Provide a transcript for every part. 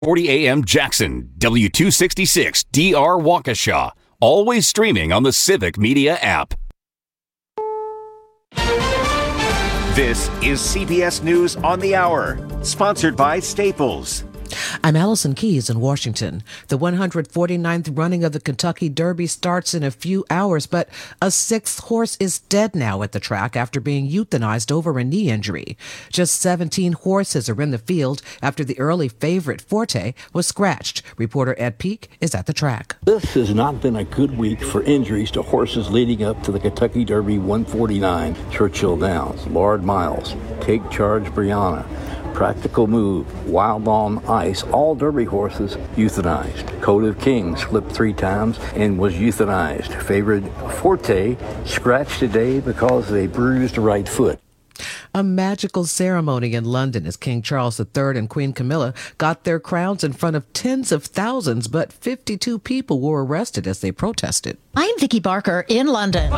40 AM Jackson, W266 DR Waukesha. Always streaming on the Civic Media app. This is CBS News on the Hour, sponsored by Staples. I'm Allison Keyes in Washington. The 149th running of the Kentucky Derby starts in a few hours, but a sixth horse is dead now at the track after being euthanized over a knee injury. Just 17 horses are in the field after the early favorite Forte was scratched. Reporter Ed Peak is at the track. This has not been a good week for injuries to horses leading up to the Kentucky Derby 149. Churchill Downs, Lord Miles, Take Charge Brianna, Practical Move, Wild on Ice, all Derby horses euthanized. Code of Kings slipped 3 times and was euthanized. Favorite Forte scratched today because they bruised the right foot. A magical ceremony in London as King Charles III and Queen Camilla got their crowns in front of tens of thousands, but 52 people were arrested as they protested. I'm Vicky Barker in London.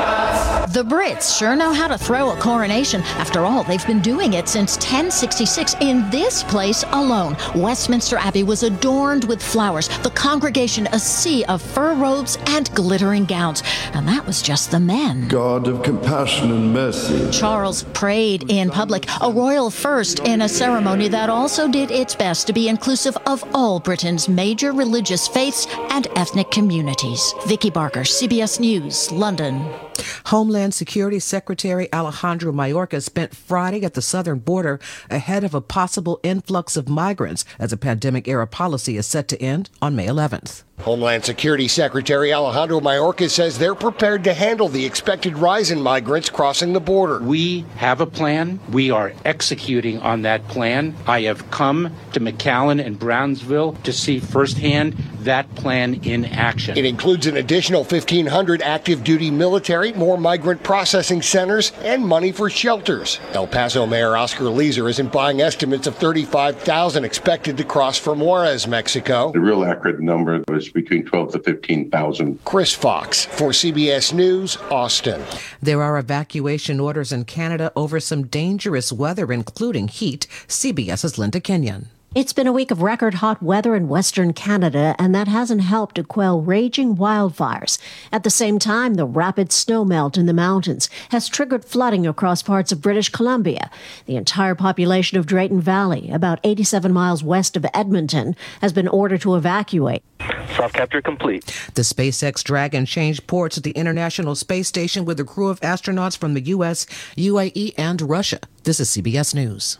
The Brits sure know how to throw a coronation. After all, they've been doing it since 1066. In this place alone, Westminster Abbey was adorned with flowers, the congregation a sea of fur robes and glittering gowns. And that was just the men. God of compassion and mercy. Charles prayed in public, a royal first in a ceremony that also did its best to be inclusive of all Britain's major religious faiths and ethnic communities. Vicky Barker, CBS News, London. Homeland Security Secretary Alejandro Mayorkas spent Friday at the southern border ahead of a possible influx of migrants as a pandemic-era policy is set to end on May 11th. Homeland Security Secretary Alejandro Mayorkas says they're prepared to handle the expected rise in migrants crossing the border. We have a plan. We are executing on that plan. I have come to McAllen and Brownsville to see firsthand that plan in action. It includes an additional 1,500 active duty military, more migrant processing centers, and money for shelters. El Paso Mayor Oscar Leeser isn't buying estimates of 35,000 expected to cross from Juarez, Mexico. The real accurate number was between 12 to 15,000. Chris Fox for CBS News, Austin. There are evacuation orders in Canada over some dangerous weather, including heat. CBS's Linda Kenyon. It's been a week of record hot weather in Western Canada, and that hasn't helped to quell raging wildfires. At the same time, the rapid snowmelt in the mountains has triggered flooding across parts of British Columbia. The entire population of Drayton Valley, about 87 miles west of Edmonton, has been ordered to evacuate. Soft capture complete. The SpaceX Dragon changed ports at the International Space Station with a crew of astronauts from the U.S., UAE, and Russia. This is CBS News.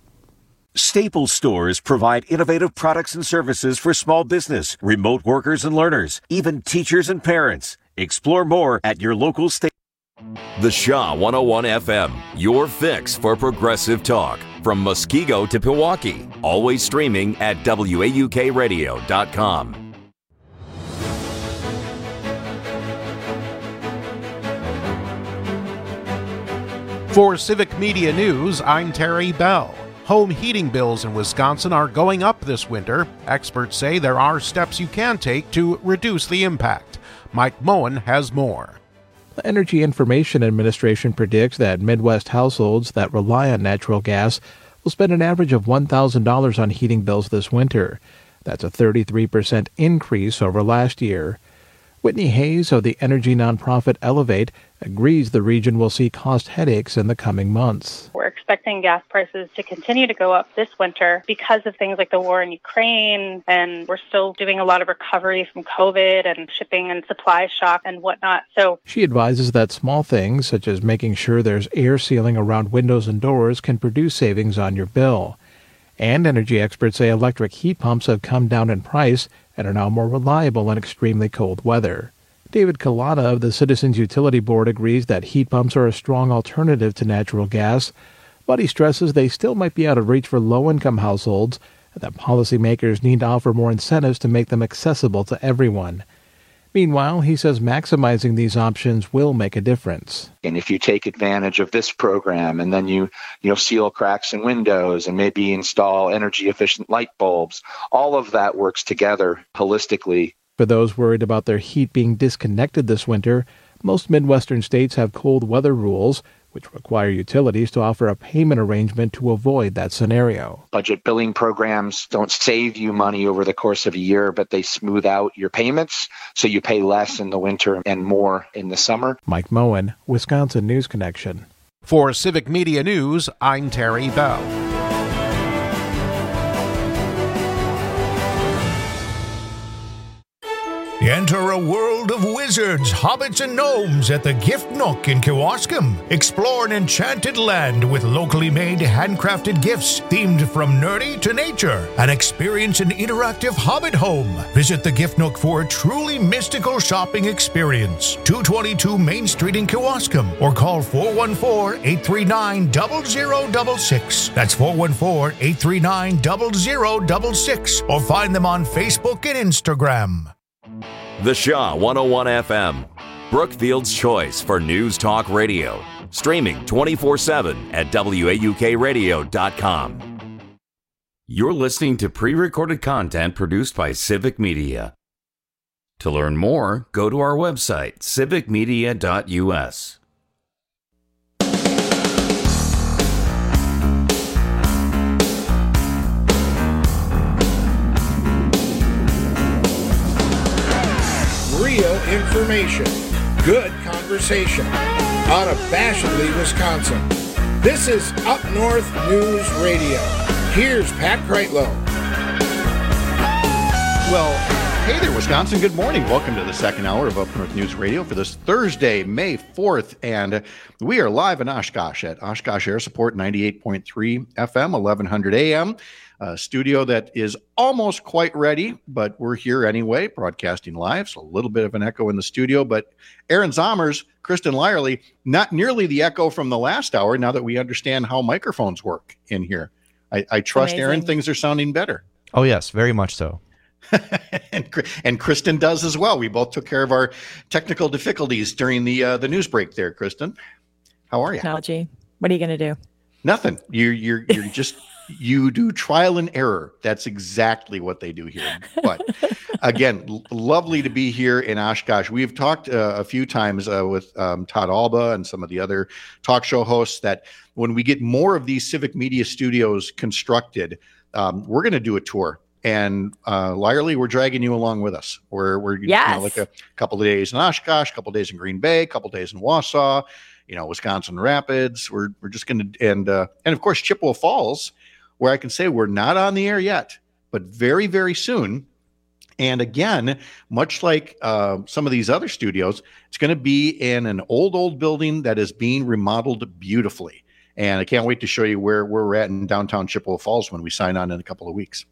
Staples stores provide innovative products and services for small business, remote workers and learners, even teachers and parents. Explore more at your local Staples. The Shaw 101 FM, your fix for progressive talk. From Muskego to Pewaukee. Always streaming at WAUKradio.com. For Civic Media News, I'm Terry Bell. Home heating bills in Wisconsin are going up this winter. Experts say there are steps you can take to reduce the impact. Mike Moen has more. The Energy Information Administration predicts that Midwest households that rely on natural gas will spend an average of $1,000 on heating bills this winter. That's a 33% increase over last year. Whitney Hayes of the energy nonprofit Elevate agrees the region will see cost headaches in the coming months. We're expecting gas prices to continue to go up this winter because of things like the war in Ukraine, and we're still doing a lot of recovery from COVID and shipping and supply shock and whatnot. So she advises that small things, such as making sure there's air sealing around windows and doors, can produce savings on your bill. And energy experts say electric heat pumps have come down in price and are now more reliable in extremely cold weather. David Kalata of the Citizens Utility Board agrees that heat pumps are a strong alternative to natural gas, but he stresses they still might be out of reach for low-income households and that policymakers need to offer more incentives to make them accessible to everyone. Meanwhile, he says maximizing these options will make a difference. And if you take advantage of this program and then you seal cracks in windows and maybe install energy-efficient light bulbs, all of that works together holistically. For those worried about their heat being disconnected this winter, most Midwestern states have cold weather rules, which require utilities to offer a payment arrangement to avoid that scenario. Budget billing programs don't save you money over the course of a year, but they smooth out your payments, so you pay less in the winter and more in the summer. Mike Moen, Wisconsin News Connection. For Civic Media News, I'm Terry Bell. Enter a world of wizards, hobbits, and gnomes at the Gift Nook in Kewaskum. Explore an enchanted land with locally made, handcrafted gifts themed from nerdy to nature, and experience an interactive hobbit home. Visit the Gift Nook for a truly mystical shopping experience. 222 Main Street in Kewaskum, or call 414-839-0066. That's 414-839-0066, or find them on Facebook and Instagram. The Shaw 101 FM, Brookfield's choice for news talk radio. Streaming 24/7 at WAUKradio.com. You're listening to pre-recorded content produced by Civic Media. To learn more, go to our website, civicmedia.us. Real information, good conversation, unabashedly Wisconsin. This is Up North News Radio. Here's Pat Kreitlow. Well, hey there, Wisconsin. Good morning. Welcome to the second hour of Up North News Radio for this Thursday, May 4th. And we are live in Oshkosh at Oshkosh Air Support 98.3 FM, 1100 AM. A studio that is almost quite ready, but we're here anyway, broadcasting live. So a little bit of an echo in the studio, but Aaron Zommers, Kristen Lyerly, not nearly the echo from the last hour now that we understand how microphones work in here. I trust, amazing. Aaron, things are sounding better. Oh, yes, very much so. and Kristen does as well. We both took care of our technical difficulties during the news break there, Kristen. How are you? Technology. What are you going to do? Nothing. You're just... You do trial and error. That's exactly what they do here. But again, lovely to be here in Oshkosh. We've talked a few times with Todd Alba and some of the other talk show hosts that when we get more of these Civic Media studios constructed, we're going to do a tour. And Lyerly, we're dragging you along with us. We're yes. Like a couple of days in Oshkosh, a couple of days in Green Bay, a couple of days in Wausau, Wisconsin Rapids. We're just going to, and of course, Chippewa Falls, where I can say we're not on the air yet, but very, very soon. And again, much like some of these other studios, it's going to be in an old building that is being remodeled beautifully. And I can't wait to show you where we're at in downtown Chippewa Falls when we sign on in a couple of weeks.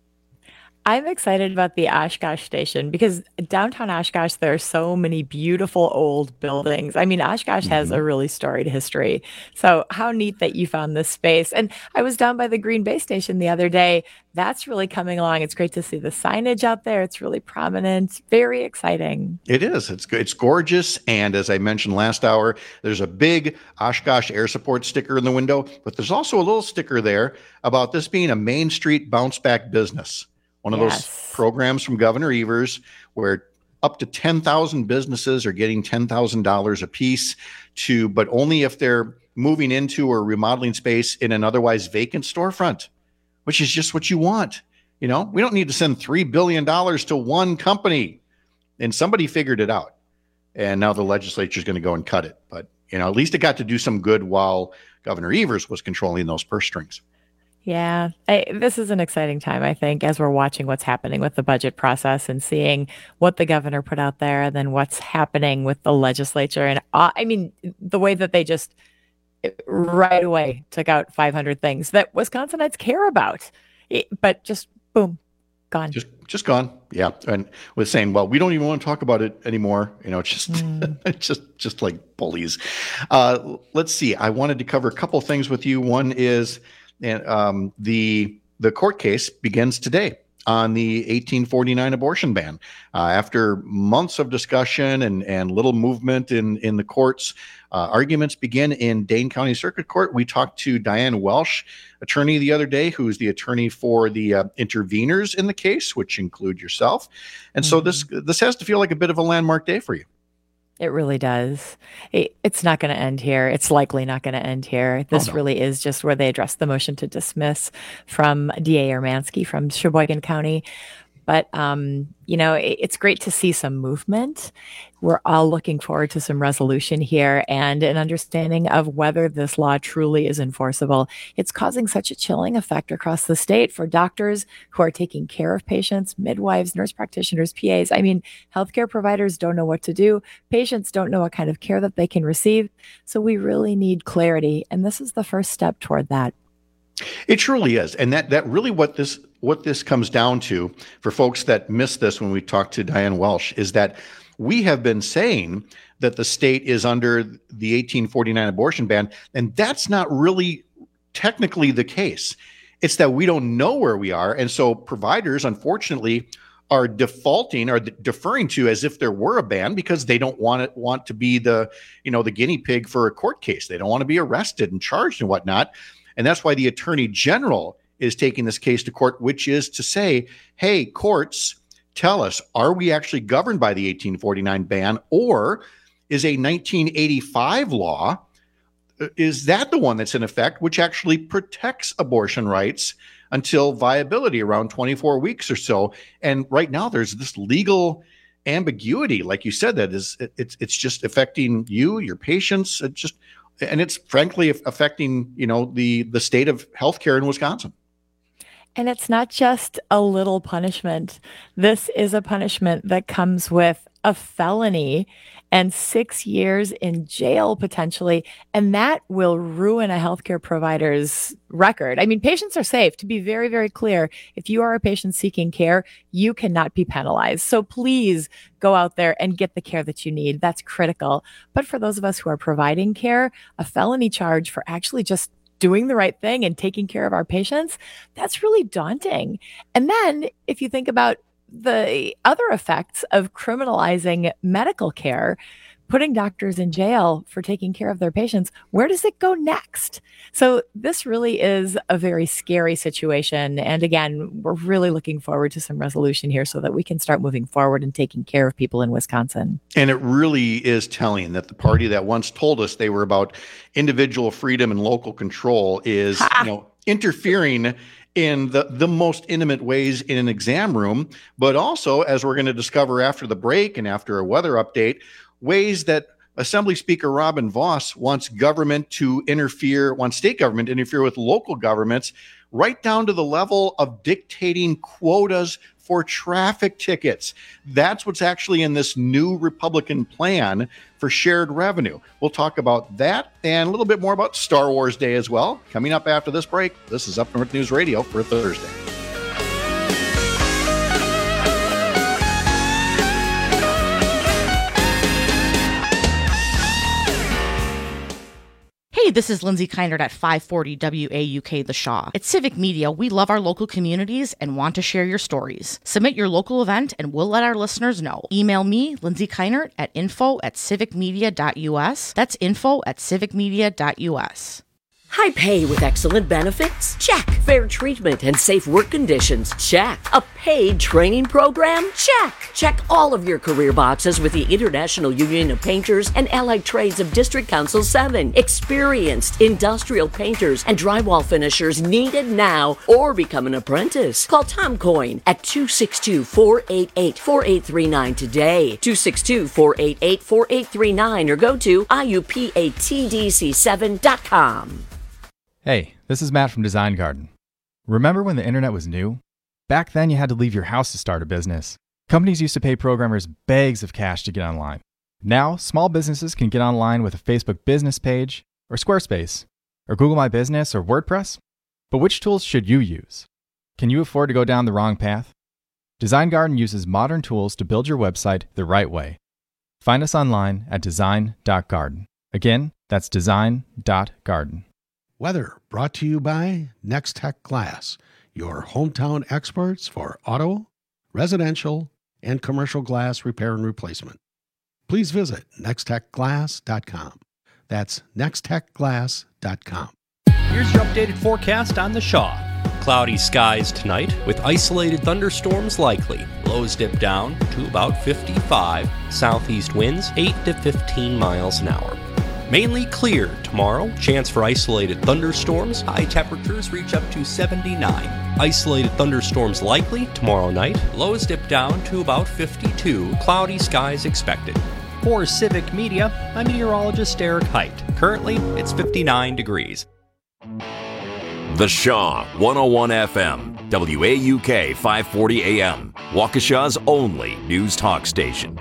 I'm excited about the Oshkosh station because downtown Oshkosh, there are so many beautiful old buildings. I mean, Oshkosh has a really storied history. So how neat that you found this space. And I was down by the Green Bay station the other day. That's really coming along. It's great to see the signage out there. It's really prominent. Very exciting. It is. It's good. It's gorgeous. And as I mentioned last hour, there's a big Oshkosh Air Support sticker in the window, but there's also a little sticker there about this being a Main Street bounce back business. One of those programs from Governor Evers where up to 10,000 businesses are getting $10,000 a piece but only if they're moving into or remodeling space in an otherwise vacant storefront, which is just what you want. We don't need to send $3 billion to one company. And somebody figured it out. And now the legislature is going to go and cut it. But, at least it got to do some good while Governor Evers was controlling those purse strings. Yeah, this is an exciting time, I think, as we're watching what's happening with the budget process and seeing what the governor put out there and then what's happening with the legislature. And I mean, the way that they just right away took out 500 things that Wisconsinites care about, but just boom, gone. Just gone. Yeah. And was saying, well, we don't even want to talk about it anymore. It's just, just like bullies. Let's see. I wanted to cover a couple things with you. One is, and the court case begins today on the 1849 abortion ban. After months of discussion and little movement in the courts, arguments begin in Dane County Circuit Court. We talked to Diane Welsh, attorney, the other day, who's the attorney for the interveners in the case, which include yourself. And so this has to feel like a bit of a landmark day for you. It really does. It's not going to end here. It's likely not going to end here. This really is just where they address the motion to dismiss from DA Urmanski from Sheboygan County. But, it's great to see some movement. We're all looking forward to some resolution here and an understanding of whether this law truly is enforceable. It's causing such a chilling effect across the state for doctors who are taking care of patients, midwives, nurse practitioners, PAs. I mean, healthcare providers don't know what to do. Patients don't know what kind of care that they can receive. So we really need clarity. And this is the first step toward that. It truly is. And that really what this comes down to for folks that missed this when we talked to Diane Welsh is that we have been saying that the state is under the 1849 abortion ban, and that's not really technically the case. It's that we don't know where we are. And so providers, unfortunately, are defaulting or deferring to as if there were a ban because they don't want to be the guinea pig for a court case. They don't want to be arrested and charged and whatnot. And that's why the Attorney General is taking this case to court, which is to say, hey, courts, tell us, are we actually governed by the 1849 ban, or is a 1985 law, is that the one that's in effect, which actually protects abortion rights until viability around 24 weeks or so? And right now there's this legal ambiguity, like you said, that is, it's just affecting you, your patients, and it's frankly affecting, the state of healthcare in Wisconsin. And it's not just a little punishment. This is a punishment that comes with a felony and 6 years in jail potentially. And that will ruin a healthcare provider's record. I mean, patients are safe. To be very, very clear, if you are a patient seeking care, you cannot be penalized. So please go out there and get the care that you need. That's critical. But for those of us who are providing care, a felony charge for actually just doing the right thing and taking care of our patients, that's really daunting. And then if you think about the other effects of criminalizing medical care, putting doctors in jail for taking care of their patients, where does it go next? So this really is a very scary situation. And again, we're really looking forward to some resolution here so that we can start moving forward and taking care of people in Wisconsin. And it really is telling that the party that once told us they were about individual freedom and local control is, interfering in the most intimate ways in an exam room, but also, as we're going to discover after the break and after a weather update, ways that Assembly Speaker Robin Vos wants state government to interfere with local governments, right down to the level of dictating quotas for traffic tickets. That's what's actually in this new Republican plan for shared revenue. We'll talk about that and a little bit more about Star Wars Day as well. Coming up after this break, this is Up North News Radio for Thursday. Hey, this is Lindsay Keinert at 540 WAUK The Shaw. At Civic Media, we love our local communities and want to share your stories. Submit your local event and we'll let our listeners know. Email me, Lindsay Keinert, at info@civicmedia.us. That's info@civicmedia.us. High pay with excellent benefits? Check. Fair treatment and safe work conditions? Check. A paid training program? Check. Check all of your career boxes with the International Union of Painters and Allied Trades of District Council 7. Experienced industrial painters and drywall finishers needed now, or become an apprentice. Call Tom Coyne at 262-488-4839 today. 262-488-4839 or go to IUPATDC7.com. Hey, this is Matt from Design Garden. Remember when the internet was new? Back then you had to leave your house to start a business. Companies used to pay programmers bags of cash to get online. Now, small businesses can get online with a Facebook business page, or Squarespace, or Google My Business, or WordPress. But which tools should you use? Can you afford to go down the wrong path? Design Garden uses modern tools to build your website the right way. Find us online at design.garden. Again, that's design.garden. Weather brought to you by Next Tech Glass, your hometown experts for auto, residential, and commercial glass repair and replacement. Please visit nexttechglass.com. That's nexttechglass.com. Here's your updated forecast on the Shaw. Cloudy skies tonight with isolated thunderstorms likely. Lows dip down to about 55. Southeast winds 8 to 15 miles an hour. Mainly clear tomorrow. Chance for isolated thunderstorms. High temperatures reach up to 79. Isolated thunderstorms likely tomorrow night. Lows dip down to about 52. Cloudy skies expected. For Civic Media, I'm meteorologist Eric Height. Currently, it's 59 degrees. The Shaw 101 FM, WAUK 540 AM, Waukesha's only news talk station.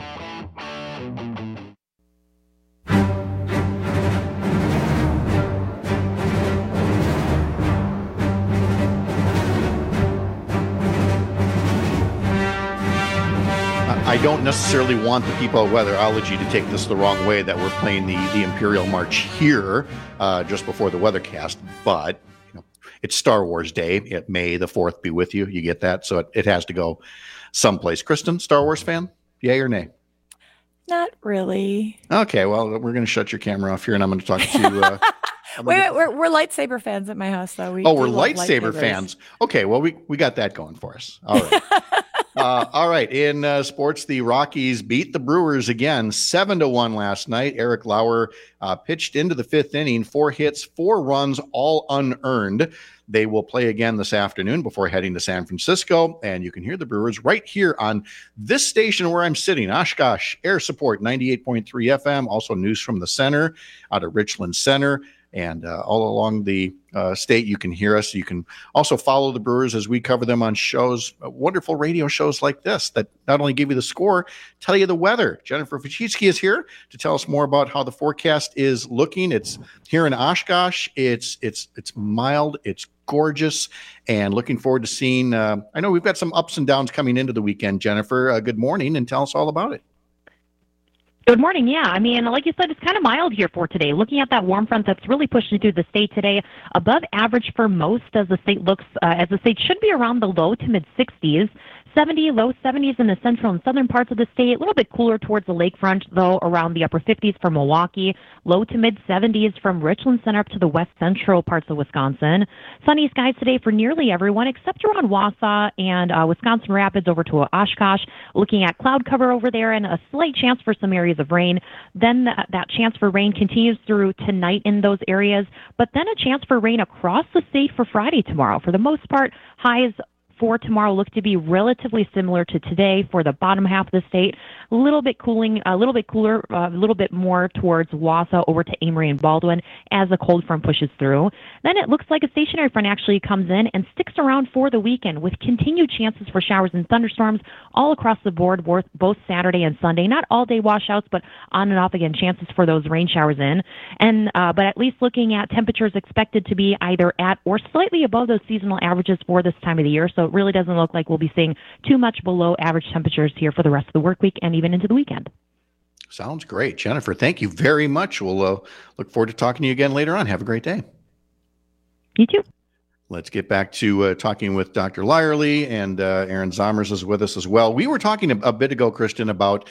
I don't necessarily want the people at Weatherology to take this the wrong way that we're playing the Imperial March here just before the weathercast, but it's Star Wars Day. May the 4th be with you. You get that? So it has to go someplace. Kristen, Star Wars fan? Yay or nay? Not really. Okay, well, we're going to shut your camera off here, and I'm going to talk to... Wait, we're lightsaber fans at my house, though. We're lightsaber fans. Okay, well, we got that going for us. All right. All right. In sports, the Rockies beat the Brewers again, 7-1 last night. Eric Lauer pitched into the 5th inning, 4 hits, 4 runs, all unearned. They will play again this afternoon before heading to San Francisco, and you can hear the Brewers right here on this station where I'm sitting, Oshkosh Air Support 98.3 FM, also news from the center out of Richland Center. And all along the state, you can hear us. You can also follow the Brewers as we cover them on shows, wonderful radio shows like this that not only give you the score, tell you the weather. Jennifer Fachitsky is here to tell us more about how the forecast is looking. It's here in Oshkosh. It's mild. It's gorgeous, and looking forward to seeing. I know we've got some ups and downs coming into the weekend. Jennifer, good morning, and tell us all about it. Good morning. Yeah, I mean, like you said, it's kind of mild here for today. Looking at that warm front that's really pushing through the state today, above average for most as the state looks, as the state should be around the low to mid 60s. 70, low 70s in the central and southern parts of the state. A little bit cooler towards the lakefront, though, around the upper 50s for Milwaukee. Low to mid 70s from Richland Center up to the west central parts of Wisconsin. Sunny skies today for nearly everyone except around Wausau and Wisconsin Rapids over to Oshkosh. Looking at cloud cover over there and a slight chance for some areas of rain. Then that chance for rain continues through tonight in those areas, but then a chance for rain across the state for Friday tomorrow. For the most part, highs for tomorrow look to be relatively similar to today for the bottom half of the state. A little bit cooler, a little bit more towards Wausau over to Amory and Baldwin as the cold front pushes through. Then it looks like a stationary front actually comes in and sticks around for the weekend with continued chances for showers and thunderstorms all across the board, both Saturday and Sunday. Not all day washouts, but on and off again chances for those rain showers in. And but at least looking at temperatures expected to be either at or slightly above those seasonal averages for this time of the year. So it really doesn't look like we'll be seeing too much below average temperatures here for the rest of the work week and even into the weekend. Sounds great. Jennifer, thank you very much. We'll look forward to talking to you again later on. Have a great day. You too. Let's get back to talking with Dr. Lyerly, and Aaron Zomers is with us as well. We were talking a bit ago, Kristen, about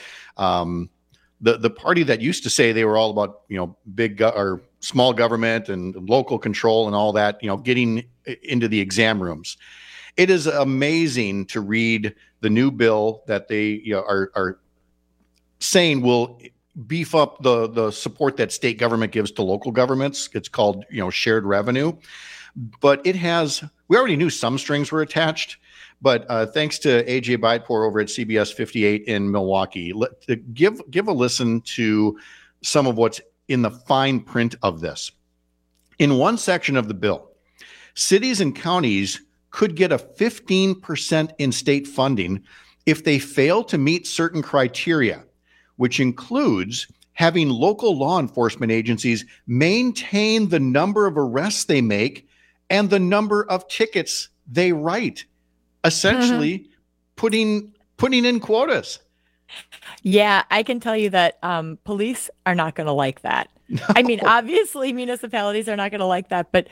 the party that used to say they were all about, big or small government and local control and all that, getting into the exam rooms. It is amazing to read the new bill that they are saying will beef up the support that state government gives to local governments. It's called, shared revenue. But we already knew some strings were attached, but thanks to AJ Beitpour over at CBS 58 in Milwaukee, give a listen to some of what's in the fine print of this. In one section of the bill, cities and counties could get a 15% in state funding if they fail to meet certain criteria, which includes having local law enforcement agencies maintain the number of arrests they make and the number of tickets they write, essentially putting in quotas. Yeah, I can tell you that police are not going to like that. No. I mean, obviously municipalities are not going to like that, but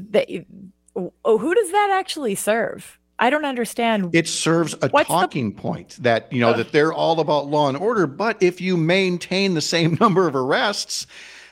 who does that actually serve? I don't understand. It serves a talking point that, that they're all about law and order, but if you maintain the same number of arrests,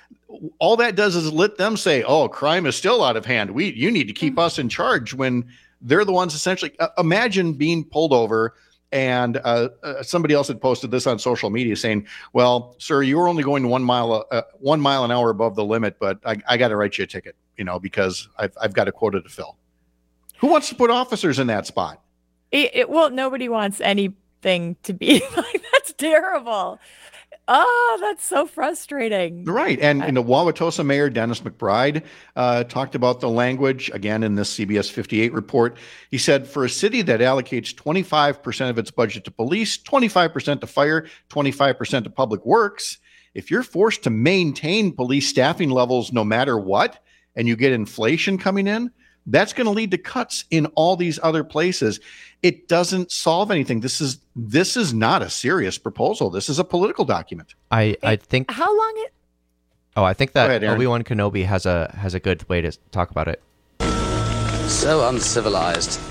all that does is let them say, oh, crime is still out of hand. You need to keep us in charge, when they're the ones essentially, imagine being pulled over and somebody else had posted this on social media saying, well, sir, you were only going 1 mile an hour above the limit, but I got to write you a ticket, because I've got a quota to fill. Who wants to put officers in that spot? Well, nobody wants anything to be like, that's terrible. Oh, that's so frustrating. Right. And Wauwatosa Mayor Dennis McBride talked about the language again in this CBS 58 report. He said, for a city that allocates 25% of its budget to police, 25% to fire, 25% to public works, if you're forced to maintain police staffing levels no matter what, and you get inflation coming in, that's going to lead to cuts in all these other places. It doesn't solve anything. This is not a serious proposal. This is a political document. I think. How long it? Oh, I think that ahead, Obi-Wan Kenobi has a good way to talk about it. So uncivilized.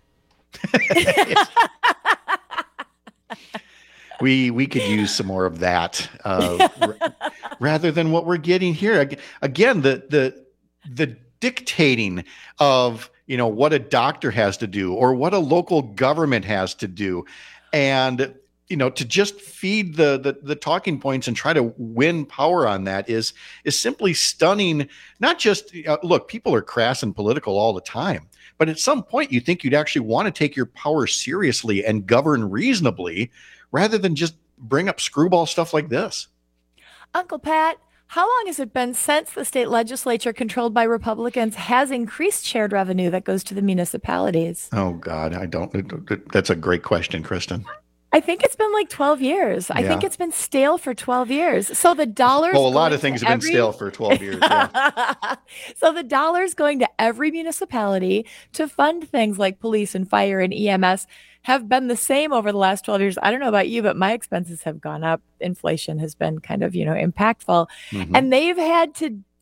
We could use some more of that rather than what we're getting here. Again, the dictating of what a doctor has to do or what a local government has to do, and to just feed the talking points and try to win power on that is simply stunning. Not just look, people are crass and political all the time, but at some point you think you'd actually want to take your power seriously and govern reasonably rather than just bring up screwball stuff like this. Uncle Pat, how long has it been since the state legislature controlled by Republicans has increased shared revenue that goes to the municipalities? Oh, God, that's a great question, Kristen. I think it's been like 12 years. I think it's been stale for 12 years. So the dollars. Well, a lot of things have been stale for 12 years. Yeah. So the dollars going to every municipality to fund things like police and fire and EMS have been the same over the last 12 years. I don't know about you, but my expenses have gone up. Inflation has been kind of, impactful. Mm-hmm. And they've had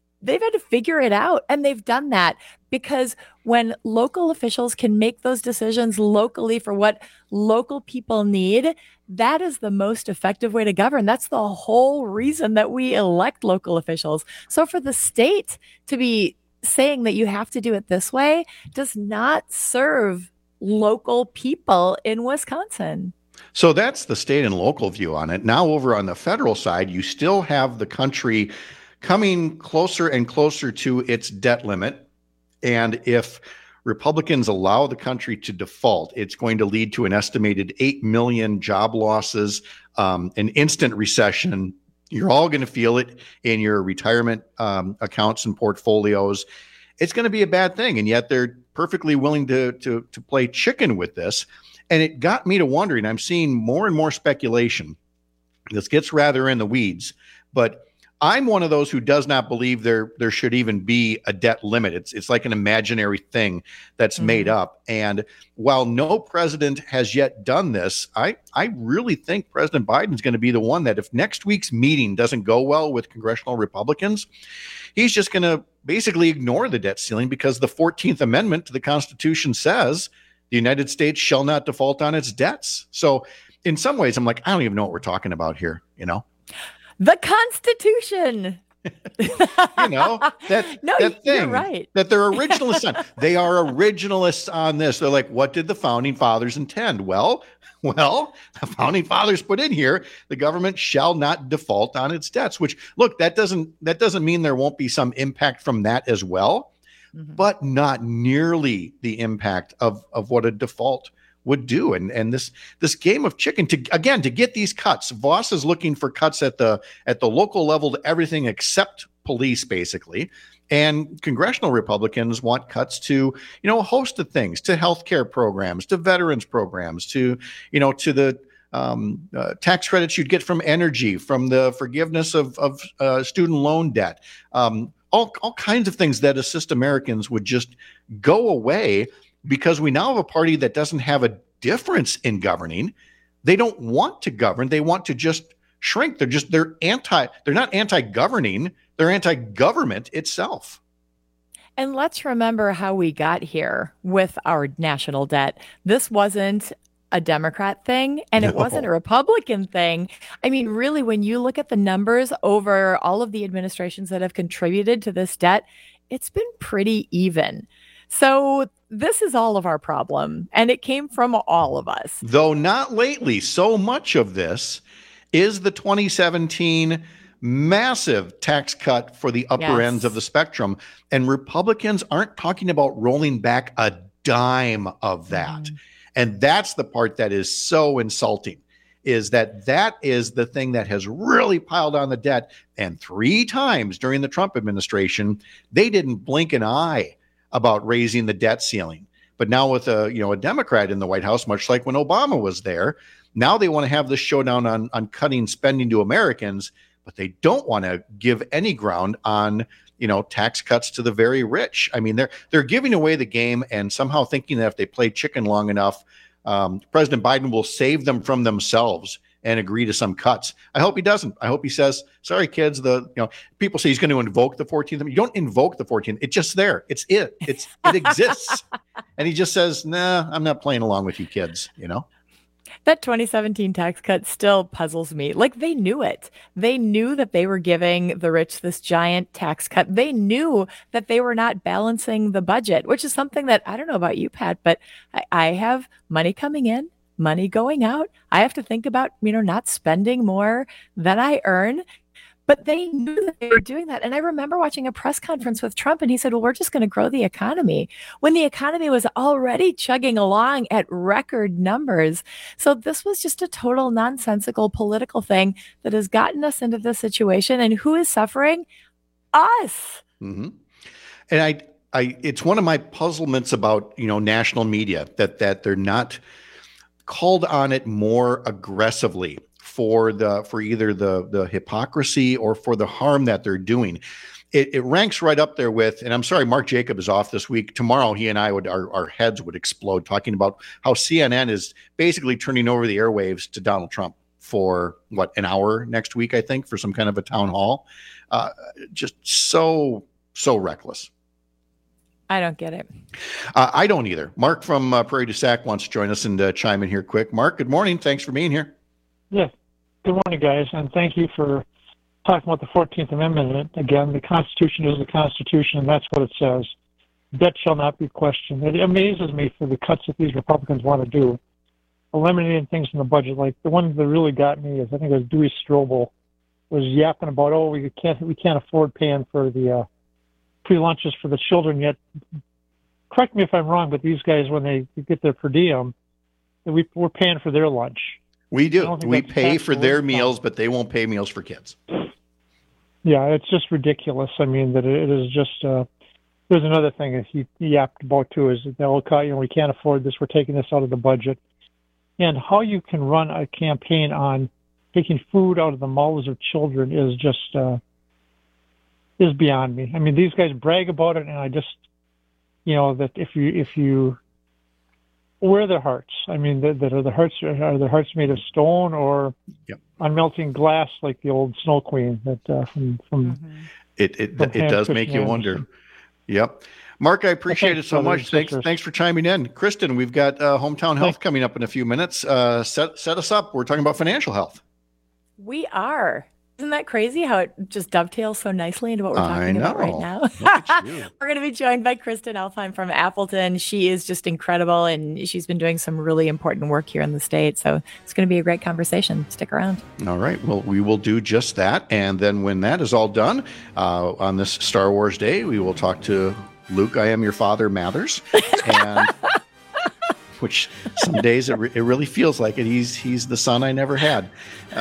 to figure it out. And they've done that because when local officials can make those decisions locally for what local people need, that is the most effective way to govern. That's the whole reason that we elect local officials. So for the state to be saying that you have to do it this way does not serve local people in Wisconsin. So that's the state and local view on it. Now over on the federal side, you still have the country coming closer and closer to its debt limit. And if Republicans allow the country to default, it's going to lead to an estimated 8 million job losses, an instant recession. You're all going to feel it in your retirement accounts and portfolios. It's going to be a bad thing. And yet they're perfectly willing to play chicken with this. And it got me to wondering, I'm seeing more and more speculation. This gets rather in the weeds, but I'm one of those who does not believe there should even be a debt limit. It's like an imaginary thing that's made up. And while no president has yet done this, I really think President Biden's going to be the one that if next week's meeting doesn't go well with congressional Republicans, he's just going to basically ignore the debt ceiling because the 14th Amendment to the Constitution says the United States shall not default on its debts. So in some ways, I'm like, I don't even know what we're talking about here, The Constitution. that thing you're right. that they're originalists on. They are originalists on this. They're like, what did the founding fathers intend? Well, the founding fathers put in here, the government shall not default on its debts, which look, that doesn't mean there won't be some impact from that as well, but not nearly the impact of what a default would do. And this game of chicken to get these cuts. Voss is looking for cuts at the local level to everything except police, basically. And congressional Republicans want cuts to, a host of things, to healthcare programs, to veterans programs, to the tax credits you'd get from energy, from the forgiveness of student loan debt, all kinds of things that assist Americans would just go away. Because we now have a party that doesn't have a difference in governing. They don't want to govern. They want to just shrink. They're not anti-governing. They're anti-government itself. And let's remember how we got here with our national debt. This wasn't a Democrat thing, and it wasn't a Republican thing. I mean, really, when you look at the numbers over all of the administrations that have contributed to this debt, it's been pretty even. So this is all of our problem, and it came from all of us. Though not lately. So much of this is the 2017 massive tax cut for the upper ends of the spectrum. And Republicans aren't talking about rolling back a dime of that. And that's the part that is so insulting, is that is the thing that has really piled on the debt. And 3 times during the Trump administration, they didn't blink an eye about raising the debt ceiling. But now with a Democrat in the White House, much like when Obama was there, now they want to have this showdown on cutting spending to Americans, but they don't want to give any ground on tax cuts to the very rich. I mean, they're giving away the game and somehow thinking that if they play chicken long enough, President Biden will save them from themselves and agree to some cuts. I hope he doesn't. I hope he says, sorry, kids, people say he's going to invoke the 14th. You don't invoke the 14th. It's just there. It exists. And he just says, nah, I'm not playing along with you kids, That 2017 tax cut still puzzles me. Like, they knew it. They knew that they were giving the rich this giant tax cut. They knew that they were not balancing the budget, which is something that I don't know about you, Pat, but I have money coming in, money going out. I have to think about, not spending more than I earn. But they knew that they were doing that. And I remember watching a press conference with Trump, and he said, well, we're just going to grow the economy, when the economy was already chugging along at record numbers. So this was just a total nonsensical political thing that has gotten us into this situation. And who is suffering? Us. Mm-hmm. And it's one of my puzzlements about, national media, that they're not called on it more aggressively for either the hypocrisy or for the harm that they're doing. It ranks right up there with, and I'm sorry, Mark Jacob is off this week. Tomorrow, he and I our heads would explode talking about how CNN is basically turning over the airwaves to Donald Trump for an hour next week, I think, for some kind of a town hall. Just so reckless. I don't get it. I don't either. Mark from Prairie du Sac wants to join us and chime in here quick. Mark, good morning. Thanks for being here. Yes. Good morning, guys, and thank you for talking about the 14th Amendment. Again, the Constitution is the Constitution, and that's what it says. Debt shall not be questioned. It amazes me for the cuts that these Republicans want to do, eliminating things from the budget. Like the one that really got me is, I think it was Dewey Strobel, was yapping about, we can't afford paying for the free lunches for the children yet. Correct me if I'm wrong, but these guys, when they get their per diem, we're paying for their lunch. We do. We pay for their meals, but they won't pay meals for kids. Yeah, it's just ridiculous. I mean, that it is just. There's another thing that he yapped about too, is that we can't afford this. We're taking this out of the budget, and how you can run a campaign on taking food out of the mouths of children is just is beyond me. I mean, these guys brag about it, and I just, that if you. Where are their hearts? I mean, are their hearts made of stone or on melting glass, like the old Snow Queen that from It does make you wonder. Yep. Mark, I appreciate it so much. Thanks for chiming in. Kristen, we've got Hometown Health coming up in a few minutes. Set us up. We're talking about financial health. We are. Isn't that crazy how it just dovetails so nicely into what we're talking about right now? We're going to be joined by Kristen Elfheim from Appleton. She is just incredible, and she's been doing some really important work here in the state. So it's going to be a great conversation. Stick around. All right. Well, we will do just that. And then when that is all done, on this Star Wars Day, we will talk to Luke, I Am Your Father Mathers. And which some days it really feels like it. He's the son I never had,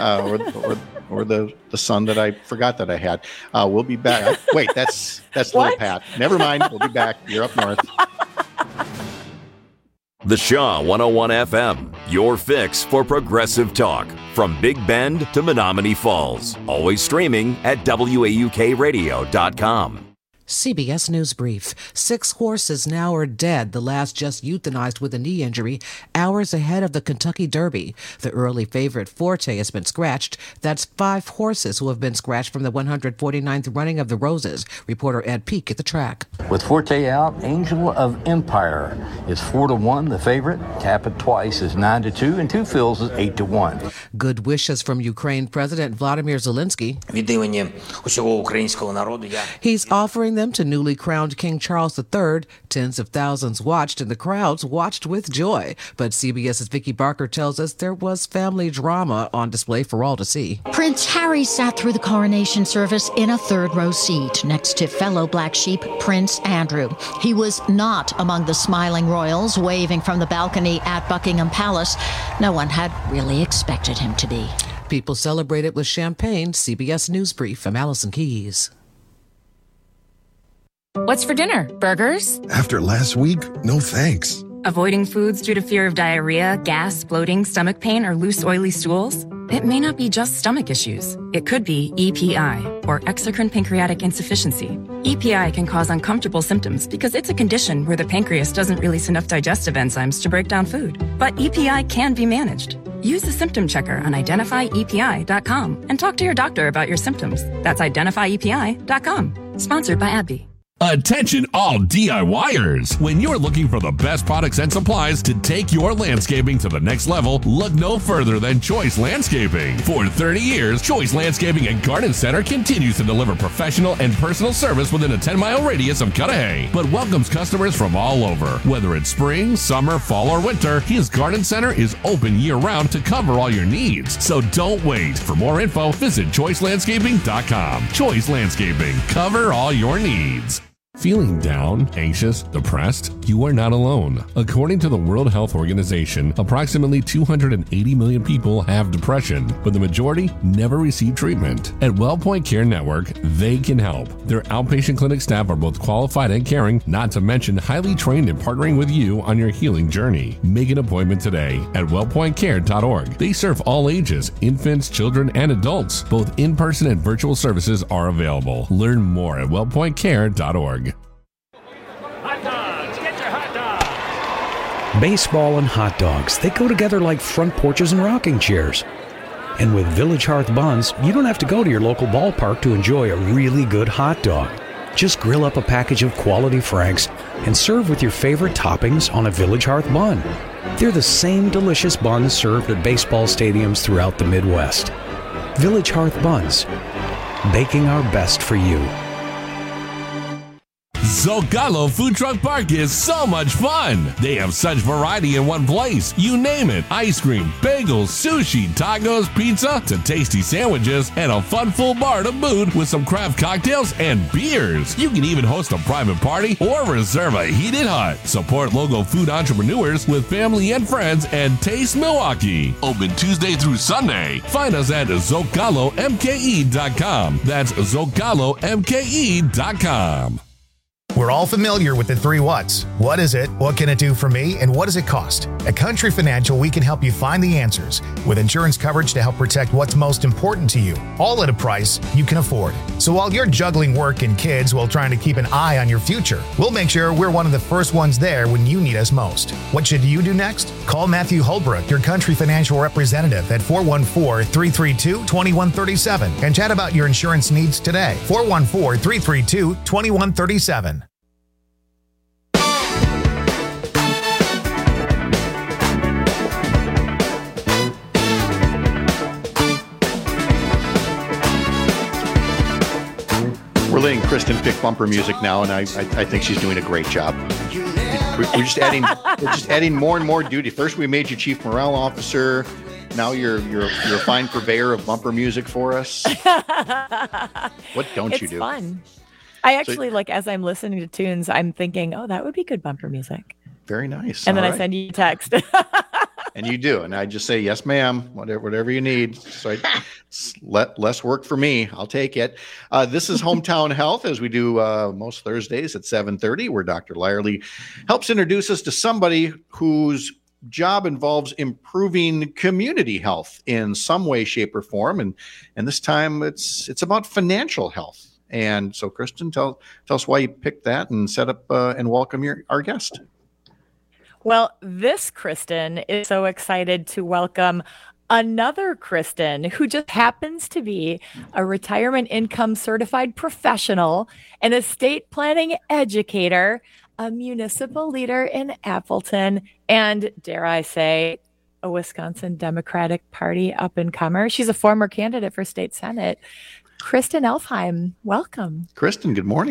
or the son that I forgot that I had. We'll be back. Wait, that's little Pat. Never mind. We'll be back. You're up north. The Shaw 101 FM, your fix for progressive talk. From Big Bend to Menominee Falls. Always streaming at WAUKradio.com. CBS News Brief. 6 horses now are dead, the last just euthanized with a knee injury, hours ahead of the Kentucky Derby. The early favorite Forte has been scratched. That's 5 horses who have been scratched from the 149th running of the Roses. Reporter Ed Peak at the track. With Forte out, Angel of Empire is 4-1. The favorite, Tap It Twice, is 9-2, and Two Fills is 8-1. Good wishes from Ukraine President Vladimir Zelensky. He's offering them to newly crowned King Charles III. Tens of thousands watched, and the crowds watched with joy. But CBS's Vicki Barker tells us there was family drama on display for all to see. Prince Harry sat through the coronation service in a third-row seat next to fellow black sheep Prince Andrew. He was not among the smiling royals waving from the balcony at Buckingham Palace. No one had really expected him to be. People celebrated with champagne. CBS News Brief. I'm Allison Keyes. What's for dinner? Burgers? After last week, no thanks. Avoiding foods due to fear of diarrhea, gas, bloating, stomach pain, or loose, oily stools? It may not be just stomach issues. It could be EPI, or exocrine pancreatic insufficiency. EPI can cause uncomfortable symptoms because it's a condition where the pancreas doesn't release enough digestive enzymes to break down food. But EPI can be managed. Use the symptom checker on identifyepi.com and talk to your doctor about your symptoms. That's identifyepi.com. Sponsored by AbbVie. Attention all DIYers! When you're looking for the best products and supplies to take your landscaping to the next level, look no further than Choice Landscaping. For 30 years, Choice Landscaping and Garden Center continues to deliver professional and personal service within a 10-mile radius of Cudahy, but welcomes customers from all over. Whether it's spring, summer, fall, or winter, his Garden Center is open year-round to cover all your needs. So don't wait. For more info, visit choicelandscaping.com. Choice Landscaping. Cover all your needs. Feeling down, anxious, depressed? You are not alone. According to the World Health Organization, approximately 280 million people have depression, but the majority never receive treatment. At WellPoint Care Network, they can help. Their outpatient clinic staff are both qualified and caring, not to mention highly trained in partnering with you on your healing journey. Make an appointment today at wellpointcare.org. They serve all ages, infants, children, and adults. Both in-person and virtual services are available. Learn more at wellpointcare.org. Baseball and hot dogs, they go together like front porches and rocking chairs. And with Village Hearth Buns, you don't have to go to your local ballpark to enjoy a really good hot dog. Just grill up a package of quality Franks and serve with your favorite toppings on a Village Hearth bun. They're the same delicious buns served at baseball stadiums throughout the Midwest. Village Hearth Buns, baking our best for you. Zocalo Food Truck Park is so much fun. They have such variety in one place. You name it. Ice cream, bagels, sushi, tacos, pizza, to tasty sandwiches, and a fun full bar to boot with some craft cocktails and beers. You can even host a private party or reserve a heated hut. Support local food entrepreneurs with family and friends and Taste Milwaukee. Open Tuesday through Sunday. Find us at ZocaloMKE.com. That's ZocaloMKE.com. We're all familiar with the 3 whats. What is it? What can it do for me? And what does it cost? At Country Financial, we can help you find the answers with insurance coverage to help protect what's most important to you, all at a price you can afford. So while you're juggling work and kids while trying to keep an eye on your future, we'll make sure we're one of the first ones there when you need us most. What should you do next? Call Matthew Holbrook, your Country Financial representative, at 414-332-2137 and chat about your insurance needs today. 414-332-2137. We're letting Kristen pick bumper music now, and I think she's doing a great job. We're just adding more and more duty. First, we made you chief morale officer. Now you're a fine purveyor of bumper music for us. What don't you do? It's fun. I actually, as I'm listening to tunes, I'm thinking, oh, that would be good bumper music. Very nice. And then I send you a text. And you do. And I just say, yes, ma'am, whatever you need. So less work for me. I'll take it. This is Hometown Health, as we do most Thursdays at 7:30, where Dr. Lyerly helps introduce us to somebody whose job involves improving community health in some way, shape, or form. And this time it's about financial health. And so, Kristen, tell us why you picked that and set up and welcome our guest. Well, this Kristen is so excited to welcome another Kristen who just happens to be a retirement income certified professional, an estate planning educator, a municipal leader in Appleton, and dare I say, a Wisconsin Democratic Party up-and-comer. She's a former candidate for state senate. Kristen Elfheim, welcome. Kristen, good morning.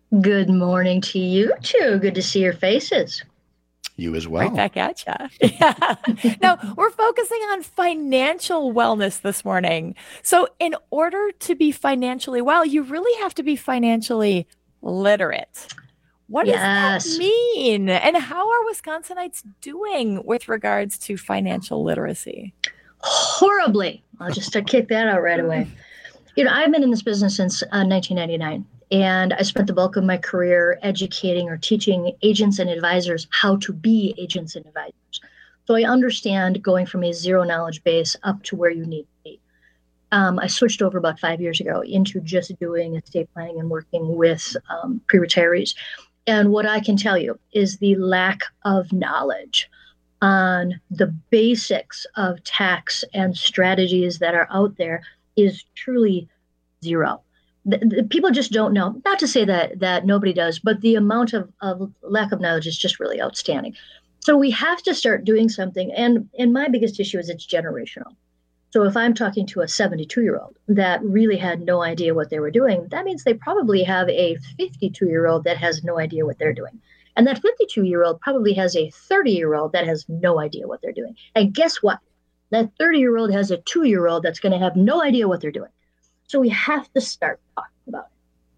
Good morning to you two. Good to see your faces. You as well. Right back at you. Yeah. Now, we're focusing on financial wellness this morning. So in order to be financially well, you really have to be financially literate. What does that mean? And how are Wisconsinites doing with regards to financial literacy? Horribly. I'll just kick that out right away. I've been in this business since 1999. And I spent the bulk of my career educating or teaching agents and advisors how to be agents and advisors. So I understand going from a zero knowledge base up to where you need to be. I switched over about 5 years ago into just doing estate planning and working with pre-retirees. And what I can tell you is the lack of knowledge on the basics of tax and strategies that are out there is truly zero. The people just don't know. Not to say that nobody does, but the amount of lack of knowledge is just really outstanding. So we have to start doing something. And my biggest issue is it's generational. So if I'm talking to a 72-year-old that really had no idea what they were doing, that means they probably have a 52-year-old that has no idea what they're doing. And that 52-year-old probably has a 30-year-old that has no idea what they're doing. And guess what? That 30-year-old has a 2-year-old that's going to have no idea what they're doing. So we have to start talking about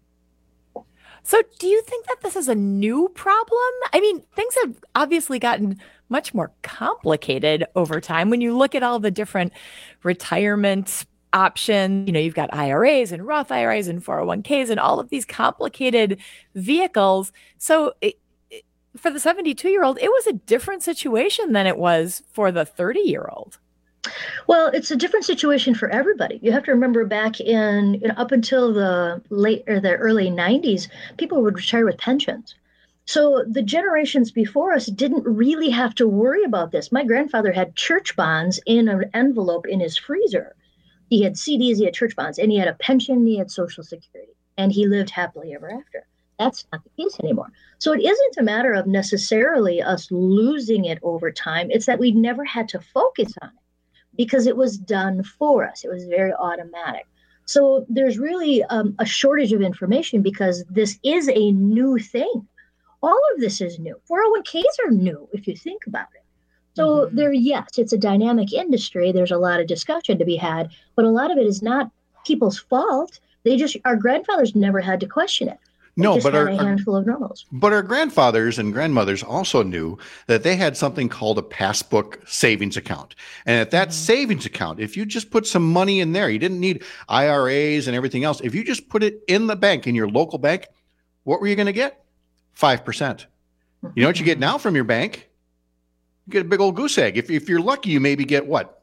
it. So do you think that this is a new problem? I mean, things have obviously gotten much more complicated over time. When you look at all the different retirement options, you've got IRAs and Roth IRAs and 401ks and all of these complicated vehicles. So for the 72-year-old, it was a different situation than it was for the 30-year-old. Well, it's a different situation for everybody. You have to remember back in up until the early 90s, people would retire with pensions. So the generations before us didn't really have to worry about this. My grandfather had church bonds in an envelope in his freezer. He had CDs, he had church bonds, and he had a pension, he had Social Security, and he lived happily ever after. That's not the case anymore. So it isn't a matter of necessarily us losing it over time. It's that we never had to focus on it, because it was done for us. It was very automatic. So there's really a shortage of information because this is a new thing. All of this is new. 401ks are new if you think about it. So yes, it's a dynamic industry. There's a lot of discussion to be had, but a lot of it is not people's fault. Our grandfathers never had to question it. No, but a handful of normals. But our grandfathers and grandmothers also knew that they had something called a passbook savings account. And at that savings account, if you just put some money in there, you didn't need IRAs and everything else. If you just put it in the bank, in your local bank, what were you going to get? 5%. You know what you get now from your bank? You get a big old goose egg. If you're lucky, you maybe get what?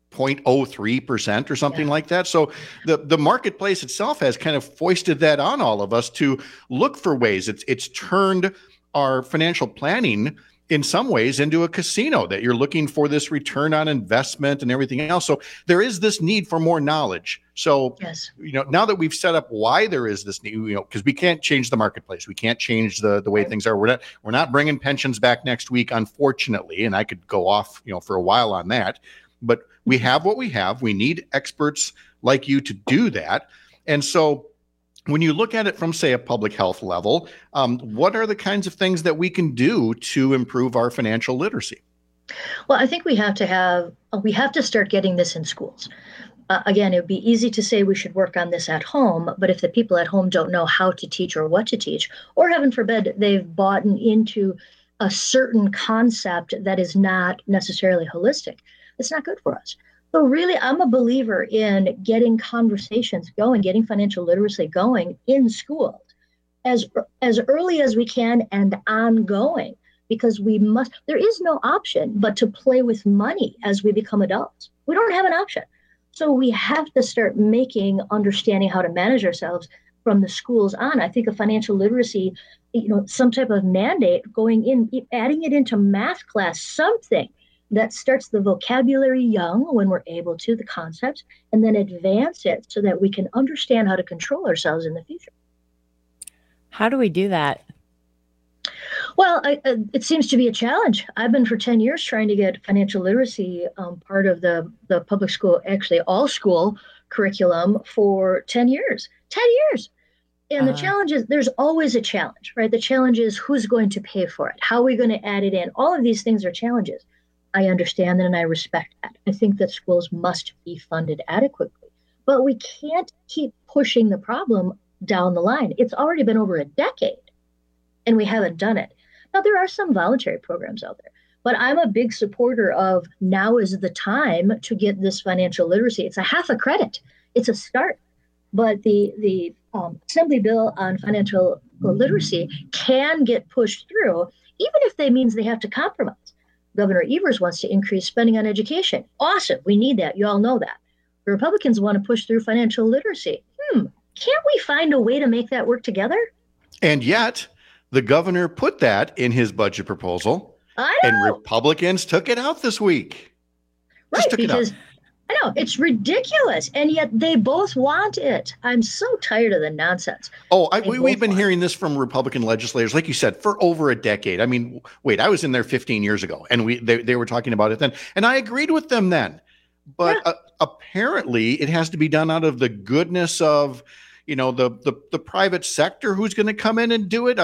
0.03% or something like that. So the marketplace itself has kind of foisted that on all of us to look for ways. It's turned our financial planning in some ways into a casino, that you're looking for this return on investment and everything else. So there is this need for more knowledge. So, now that we've set up why there is this need, because we can't change the marketplace. We can't change the way things are. We're not bringing pensions back next week, unfortunately. And I could go off, for a while on that. But we have what we have. We need experts like you to do that. And so when you look at it from, say, a public health level, what are the kinds of things that we can do to improve our financial literacy? Well, I think we have to start getting this in schools. Again, it would be easy to say we should work on this at home, but if the people at home don't know how to teach or what to teach, or heaven forbid, they've bought into a certain concept that is not necessarily holistic, it's not good for us. So really, I'm a believer in getting conversations going, getting financial literacy going in schools as early as we can and ongoing, because there is no option but to play with money as we become adults. We don't have an option. So we have to start understanding how to manage ourselves from the schools on. I think a financial literacy, some type of mandate going in, adding it into math class, something that starts the vocabulary young when we're able to, the concepts, and then advance it so that we can understand how to control ourselves in the future. How do we do that? Well, it seems to be a challenge. I've been for 10 years trying to get financial literacy part of the public school, actually all school curriculum for 10 years. 10 years. And the challenge is there's always a challenge, right? The challenge is who's going to pay for it? How are we going to add it in? All of these things are challenges. I understand that and I respect that. I think that schools must be funded adequately, but we can't keep pushing the problem down the line. It's already been over a decade and we haven't done it. Now, there are some voluntary programs out there, but I'm a big supporter of now is the time to get this financial literacy. It's a half a credit. It's a start. But the Assembly bill on financial literacy can get pushed through, even if that means they have to compromise. Governor Evers wants to increase spending on education. Awesome. We need that. You all know that. The Republicans want to push through financial literacy. Can't we find a way to make that work together? And yet, the governor put that in his budget proposal, and Republicans took it out this week. Right, because I know it's ridiculous, and yet they both want it. I'm so tired of the nonsense. We've been hearing this from Republican legislators, like you said, for over a decade. I mean, wait, I was in there 15 years ago, and they were talking about it then, and I agreed with them then. But apparently, it has to be done out of the goodness of, the private sector who's going to come in and do it.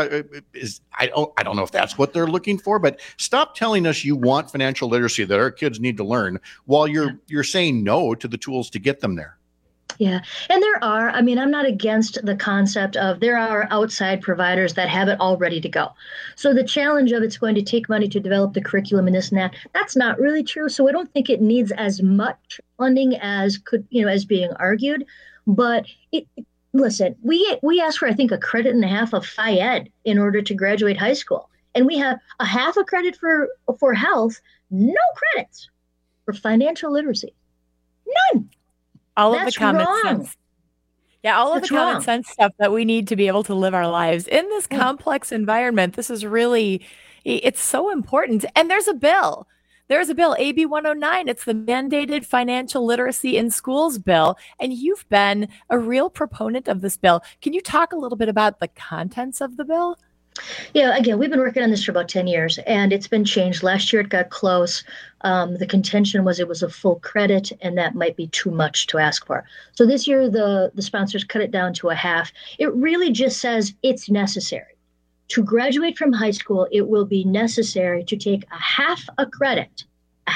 I don't know if that's what they're looking for, but stop telling us you want financial literacy that our kids need to learn while you're saying no to the tools to get them there. Yeah. And I'm not against the concept of there are outside providers that have it all ready to go. So the challenge of it's going to take money to develop the curriculum and this and that's not really true. So I don't think it needs as much funding as as being argued, but listen, we asked for, I think, a credit and a half of Phi-Ed in order to graduate high school. And we have a half a credit for health, no credits for financial literacy. None. All of the common sense. Yeah, all of the common sense stuff that we need to be able to live our lives in this complex environment. This is really, it's so important. And there's a bill. There's a bill, AB 109. It's the mandated financial literacy in schools bill. And you've been a real proponent of this bill. Can you talk a little bit about the contents of the bill? Yeah, again, we've been working on this for about 10 years, and it's been changed. Last year, it got close. The contention was it was a full credit, and that might be too much to ask for. So this year, the sponsors cut it down to a half. It really just says it's necessary. To graduate from high school, it will be necessary to take a half a credit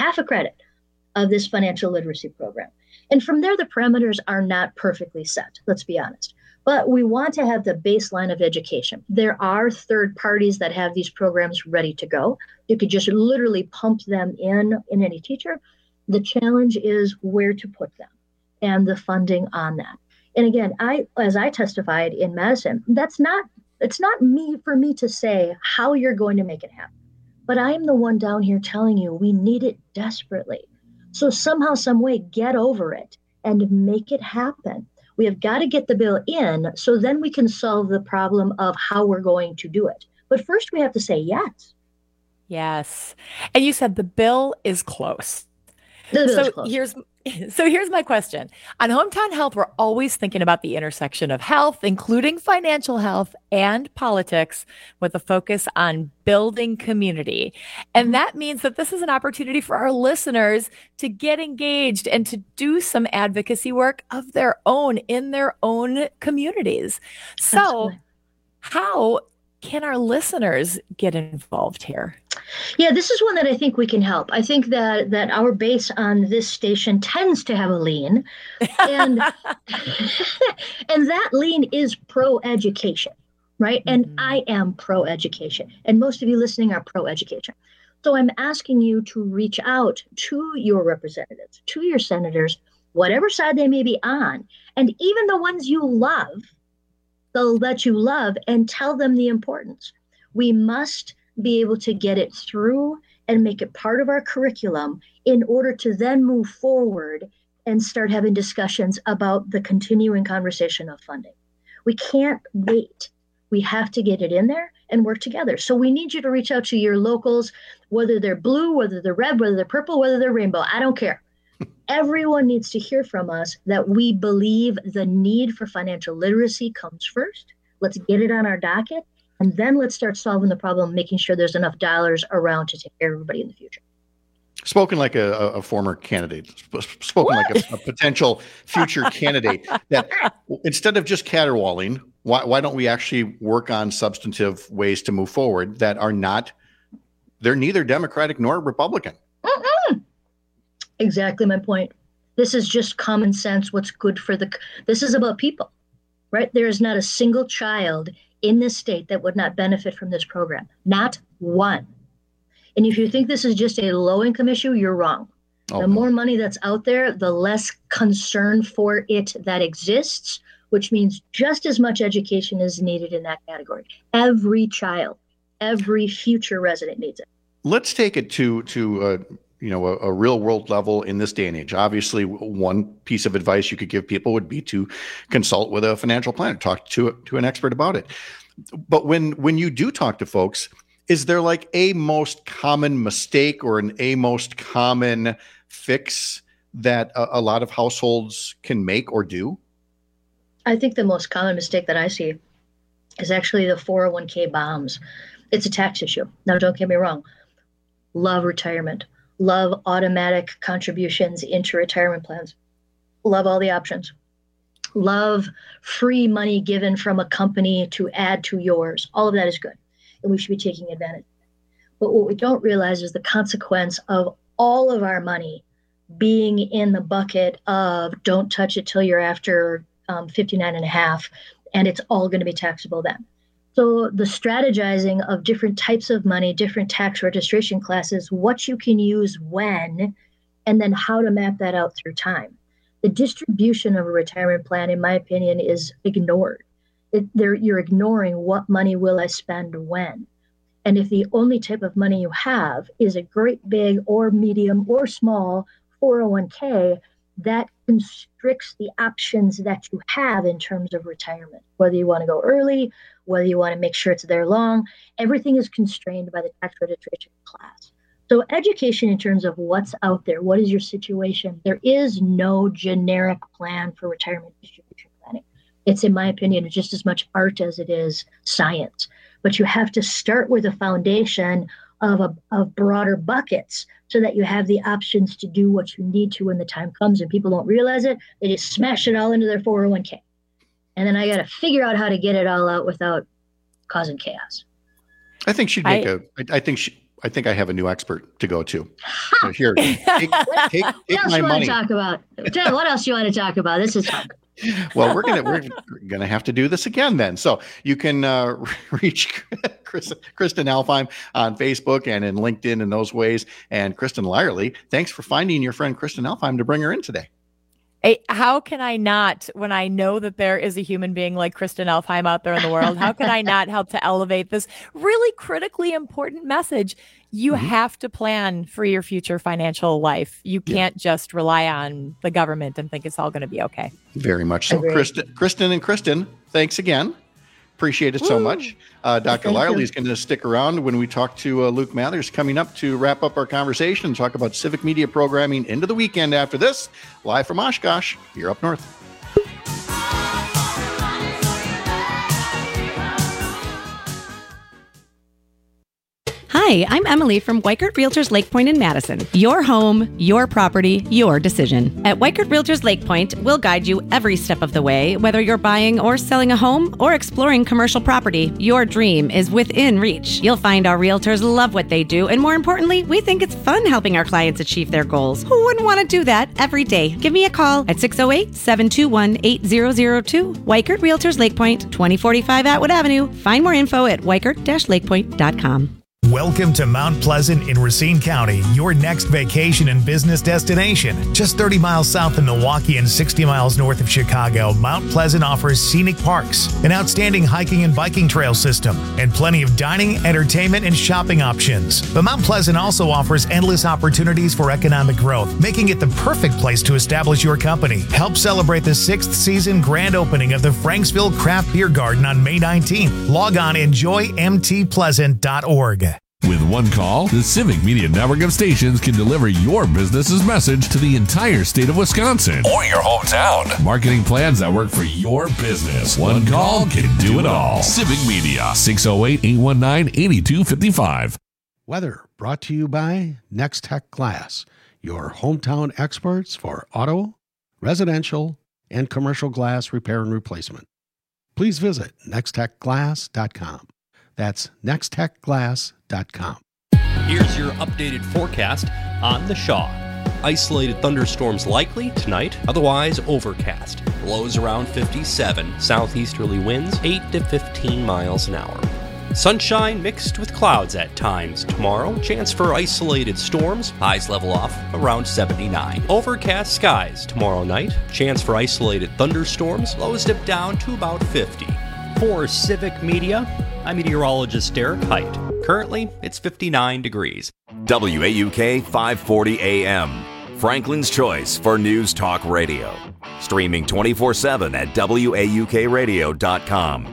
of this financial literacy program. And from there, the parameters are not perfectly set, let's be honest. But we want to have the baseline of education. There are third parties that have these programs ready to go. You could just literally pump them in any teacher. The challenge is where to put them and the funding on that. And again, as I testified in Madison, it's not for me to say how you're going to make it happen. But I am the one down here telling you we need it desperately. So somehow, some way, get over it and make it happen. We have got to get the bill in so then we can solve the problem of how we're going to do it. But first we have to say yes. Yes. And you said the bill is close. Here's my question. On Hometown Health, we're always thinking about the intersection of health, including financial health and politics, with a focus on building community. And that means that this is an opportunity for our listeners to get engaged and to do some advocacy work of their own in their own communities. So absolutely. How can our listeners get involved here? Yeah, this is one that I think we can help. I think that our base on this station tends to have a lean, and and that lean is pro-education, right? Mm-hmm. And I am pro-education, and most of you listening are pro-education. So I'm asking you to reach out to your representatives, to your senators, whatever side they may be on, and even the ones you love, they'll let you love, and tell them the importance. We must be able to get it through and make it part of our curriculum in order to then move forward and start having discussions about the continuing conversation of funding. We can't wait. We have to get it in there and work together. So we need you to reach out to your locals, whether they're blue, whether they're red, whether they're purple, whether they're rainbow. I don't care. Everyone needs to hear from us that we believe the need for financial literacy comes first. Let's get it on our docket. And then let's start solving the problem, making sure there's enough dollars around to take care of everybody in the future. Spoken like a former candidate, spoken like a potential future candidate, that instead of just caterwauling, Why don't we actually work on substantive ways to move forward that are not, they're neither Democratic nor Republican? Exactly my point. This is just common sense. What's good for this is about people, right? There is not a single child in this state that would not benefit from this program. Not one. And if you think this is just a low income issue, you're wrong. The more money that's out there, the less concern for it that exists, which means just as much education is needed in that category. Every child, every future resident needs it. Let's take it to a real world level in this day and age. Obviously, one piece of advice you could give people would be to consult with a financial planner, talk to an expert about it. But when you do talk to folks, is there like a most common mistake or a most common fix that a lot of households can make or do? I think the most common mistake that I see is actually the 401k bombs. It's a tax issue. Now, don't get me wrong. Love retirement. Love automatic contributions into retirement plans. Love all the options. Love free money given from a company to add to yours. All of that is good, and we should be taking advantage. But what we don't realize is the consequence of all of our money being in the bucket of don't touch it till you're after 59 and a half, and it's all going to be taxable then. So the strategizing of different types of money, different tax registration classes, what you can use when, and then how to map that out through time. The distribution of a retirement plan, in my opinion, is ignored. You're ignoring what money will I spend when. And if the only type of money you have is a great big or medium or small 401k, that constricts the options that you have in terms of retirement. Whether you want to go early, whether you want to make sure it's there long, everything is constrained by the tax registration class. So education in terms of what's out there, what is your situation? There is no generic plan for retirement distribution planning. It's, in my opinion, just as much art as it is science. But you have to start with a foundation of broader buckets so that you have the options to do what you need to when the time comes. And people don't realize it. They just smash it all into their 401k. And then I got to figure out how to get it all out without causing chaos. I think she'd make I think I have a new expert to go to. So here, take what else my you want money. to talk about? Ted, what else you want to talk about? This is fun. Well, we're gonna have to do this again then. So you can reach Kristen Alfheim on Facebook and in LinkedIn in those ways. And Kristen Lyerly, thanks for finding your friend Kristen Alfheim to bring her in today. Hey, how can I not, when I know that there is a human being like Kristen Alfheim out there in the world, how can I not help to elevate this really critically important message? You have to plan for your future financial life. You can't just rely on the government and think it's all going to be okay. Very much so. Kristen, thanks again. Appreciate it so much. Dr. Lyerly is going to stick around when we talk to Luke Mathers coming up to wrap up our conversation and talk about civic media programming into the weekend after this. Live from Oshkosh, here up north. Hi, I'm Emily from Weichert Realtors Lake Point in Madison. Your home, your property, your decision. At Weichert Realtors Lake Point, we'll guide you every step of the way. Whether you're buying or selling a home or exploring commercial property, your dream is within reach. You'll find our realtors love what they do, and more importantly, we think it's fun helping our clients achieve their goals. Who wouldn't want to do that every day? Give me a call at 608-721-8002. Weichert Realtors Lake Point, 2045 Atwood Avenue. Find more info at weichert-lakepoint.com. Welcome to Mount Pleasant in Racine County, your next vacation and business destination. Just 30 miles south of Milwaukee and 60 miles north of Chicago, Mount Pleasant offers scenic parks, an outstanding hiking and biking trail system, and plenty of dining, entertainment, and shopping options. But Mount Pleasant also offers endless opportunities for economic growth, making it the perfect place to establish your company. Help celebrate the 6th season grand opening of the Franksville Craft Beer Garden on May 19th. Log on enjoymtpleasant.org. With one call, the Civic Media Network of stations can deliver your business's message to the entire state of Wisconsin or your hometown. Marketing plans that work for your business. One call can do it all. Civic Media, 608-819-8255. Weather brought to you by Next Tech Glass, your hometown experts for auto, residential, and commercial glass repair and replacement. please visit nextechglass.com. That's nextechglass.com. Here's your updated forecast on the Shaw. Isolated thunderstorms likely tonight, otherwise overcast. Lows around 57, southeasterly winds 8 to 15 miles an hour. Sunshine mixed with clouds at times tomorrow. Chance for isolated storms. Highs level off around 79. Overcast skies tomorrow night. Chance for isolated thunderstorms. Lows dip down to about 50. For Civic Media, I'm meteorologist Derek Height. Currently, it's 59 degrees. WAUK 540 AM, Franklin's choice for news talk radio. Streaming 24/7 at WAUKradio.com.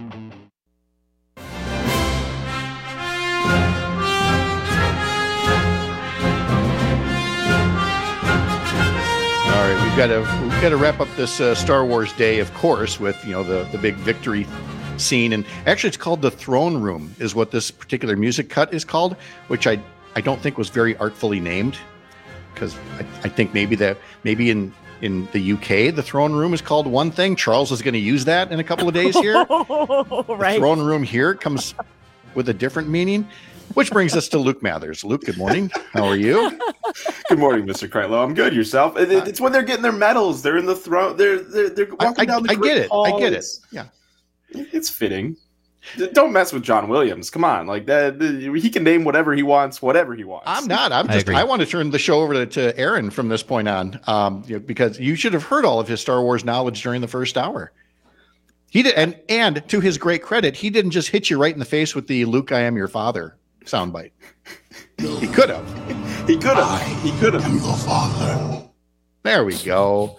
All right, we've got to wrap up this Star Wars day, of course, with the big victory scene. And actually, it's called The Throne Room, is what this particular music cut is called, which I don't think was very artfully named, because I think maybe in the UK, the throne room is called one thing. Charles is going to use that in a couple of days here. Right. The throne room here comes with a different meaning, which brings us to Luke Mathers. Luke, good morning. How are you? Good morning, Mr. Kreitlow. I'm good. Yourself? It's when they're getting their medals. They're in the throne. They're walking down the I get it. halls. I get it. Yeah, it's fitting. Don't mess with John Williams. Come on, like that. He can name whatever he wants, whatever he wants. I'm not. I want to turn the show over to Aaron from this point on, because you should have heard all of his Star Wars knowledge during the first hour. He did, and to his great credit, he didn't just hit you right in the face with the "Luke, I am your father" soundbite. He could have. He could have. He could have. I'm your father. There we go.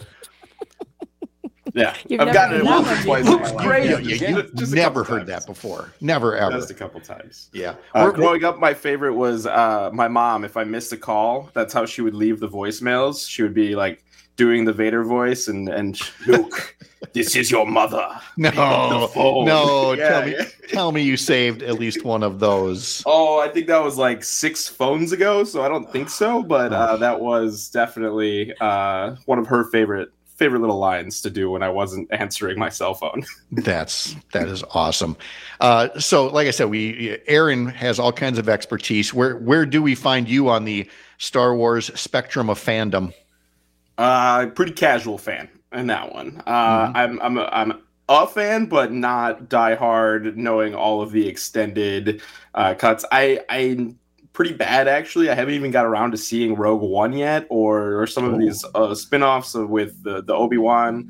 Yeah, I've gotten it once or twice. Luke's great. You've never heard that before. Never, ever. Just a couple times. Yeah. Growing up, my favorite was my mom. If I missed a call, that's how she would leave the voicemails. She would be like doing the Vader voice and Luke, this is your mother. No. Yeah, tell me you saved at least one of those. Oh, I think that was like 6 phones ago, so I don't think so. But that was definitely one of her favorite little lines to do when I wasn't answering my cell phone. That is awesome. So like I said, Aaron has all kinds of expertise. Where do we find you on the Star Wars spectrum of fandom? Pretty casual fan in that one. I'm a fan, but not diehard, knowing all of the extended cuts. I'm pretty bad, actually. I haven't even got around to seeing Rogue One yet, or some of these spin-offs with the Obi-Wan.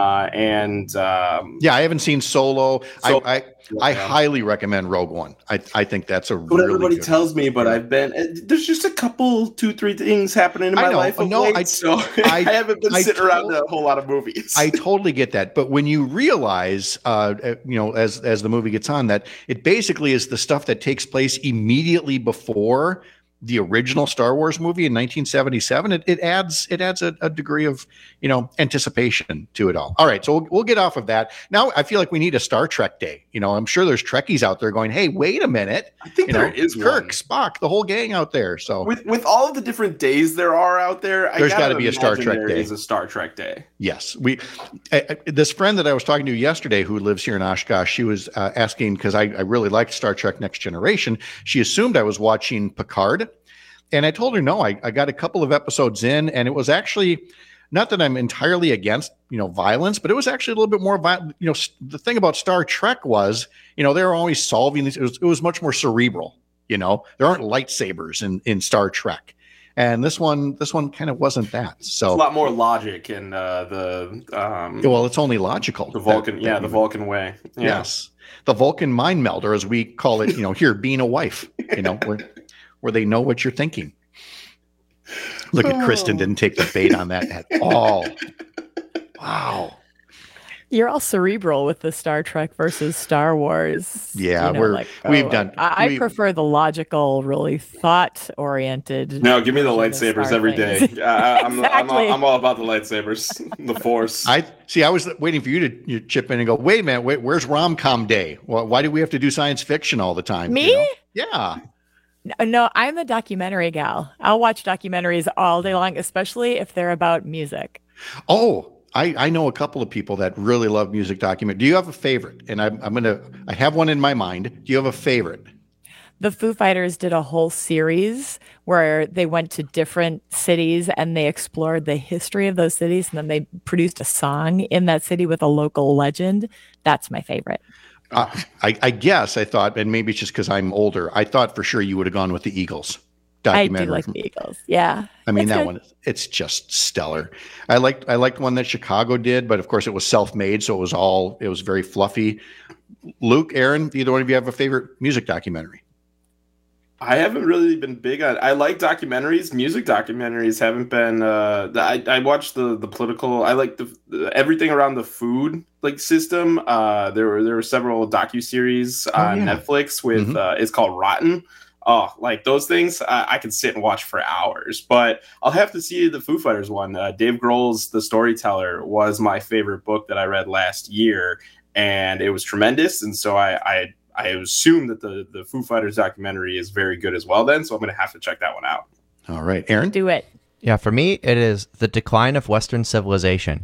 I haven't seen Solo. I highly recommend Rogue One. I think that's what everybody tells me, but there's just a couple, 2-3 things happening in my life. I haven't been sitting around a whole lot of movies. I totally get that, but when you realize, as the movie gets on, that it basically is the stuff that takes place immediately before the original Star Wars movie in 1977, it adds a degree of anticipation to it all. All right, so we'll get off of that. Now I feel like we need a Star Trek day. I'm sure there's Trekkies out there going, "Hey, wait a minute!" I think there is Kirk, one. Spock, the whole gang out there. So with all of the different days there are out there, there's got to be a Star Trek day. There is a Star Trek day. Yes, this friend that I was talking to yesterday, who lives here in Oshkosh, she was asking, because I really liked Star Trek Next Generation. She assumed I was watching Picard. And I told her, no, I got a couple of episodes in, and it was actually, not that I'm entirely against, violence, but it was actually a little bit more violent. The thing about Star Trek was, they were always solving these. It was much more cerebral. There aren't lightsabers in Star Trek. And this one kind of wasn't that. So it's a lot more logic in well, it's only logical. The Vulcan, the Vulcan way. Yeah. Yes. The Vulcan mind meld, or as we call it, here, being a wife, where they know what you're thinking. Look at Kristen, didn't take the bait on that at all. Wow. You're all cerebral with the Star Trek versus Star Wars. Yeah, I prefer the logical, really thought-oriented. No, give me the lightsabers every day. I'm all about the lightsabers, the Force. I was waiting for you to chip in and go, wait a minute, where's rom-com day? Why do we have to do science fiction all the time? Me? Yeah. No, I'm a documentary gal. I'll watch documentaries all day long, especially if they're about music. Oh, I know a couple of people that really love music documentary. Do you have a favorite? And I have one in my mind. Do you have a favorite? The Foo Fighters did a whole series where they went to different cities and they explored the history of those cities, and then they produced a song in that city with a local legend. That's my favorite. I guess I thought, and maybe it's just because I'm older, I thought for sure you would have gone with the Eagles documentary. I do like the Eagles. Yeah. I mean, it's that good. one, it's just stellar. I liked one that Chicago did, but of course it was self-made. So it was very fluffy. Luke, Aaron, either one of you have a favorite music documentary? I haven't really been big on. I like documentaries. Music documentaries haven't been. I watched the political. I like everything around the food system. There were several docuseries on Netflix with. It's called Rotten. Oh, like those things, I could sit and watch for hours. But I'll have to see the Foo Fighters one. Dave Grohl's The Storyteller was my favorite book that I read last year, and it was tremendous. And so I assume that the Foo Fighters documentary is very good as well then, so I'm going to have to check that one out. All right, Aaron? Do it. Yeah, for me, it is The Decline of Western Civilization.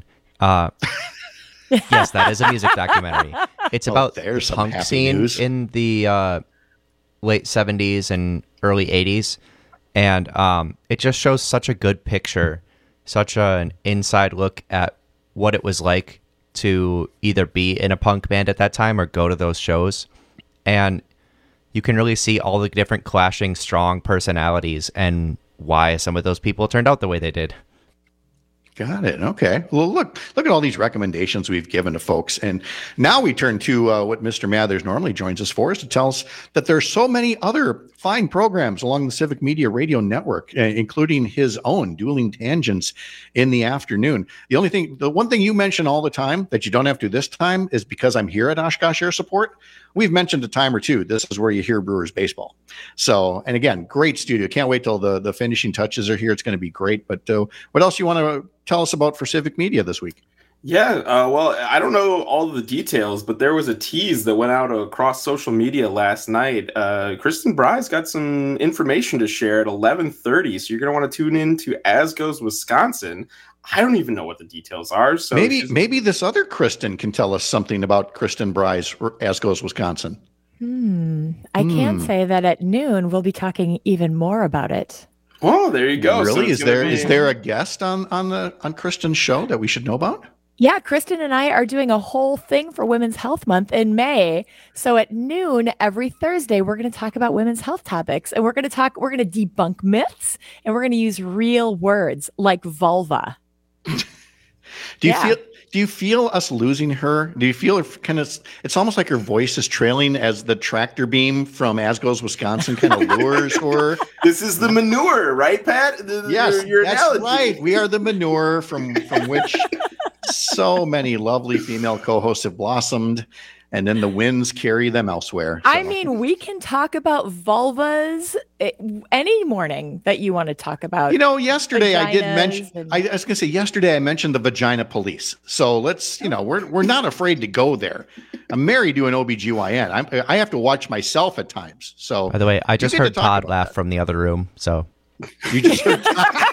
Yes, that is a music documentary. It's about the punk scene in the late 70s and early 80s, and it just shows such a good picture, such an inside look at what it was like to either be in a punk band at that time or go to those shows. And you can really see all the different clashing, strong personalities and why some of those people turned out the way they did. Got it. Okay. Well, look at all these recommendations we've given to folks. And now we turn to what Mr. Mathers normally joins us for, is to tell us that there's so many other fine programs along the Civic Media Radio Network, including his own Dueling Tangents in the afternoon. The one thing you mention all the time that you don't have to this time is because I'm here at Oshkosh Air Support. We've mentioned a time or two, this is where you hear Brewers baseball. So, and again, great studio. Can't wait till the finishing touches are here. It's going to be great. But what else you want to tell us about for Civic Media this week? Yeah, well, I don't know all of the details, but there was a tease that went out across social media last night. Kristen Bry's got some information to share at 11:30, so you're going to want to tune in to As Goes Wisconsin. I don't even know what the details are. So maybe this other Kristen can tell us something about Kristen Bry's As Goes Wisconsin. I can say that at noon we'll be talking even more about it. Oh, there you go. Really? So is there a guest on Kristen's show that we should know about? Yeah, Kristen and I are doing a whole thing for Women's Health Month in May. So at noon every Thursday, we're going to talk about women's health topics, and we're going to debunk myths, and we're going to use real words like vulva. Do you feel us losing her? Do you feel kind of? It's almost like her voice is trailing as the tractor beam from As Goes Wisconsin kind of lures her. This is the manure, right, Pat? Yes, your that's analogy. right. We are the manure from which so many lovely female co-hosts have blossomed, and then the winds carry them elsewhere. So. I mean, we can talk about vulvas any morning that you want to talk about. Yesterday I did mention. I was going to say yesterday I mentioned the vagina police. So let's, we're not afraid to go there. I'm married to an OBGYN. I have to watch myself at times. So by the way, I just heard Todd laugh from the other room. So you just heard Todd.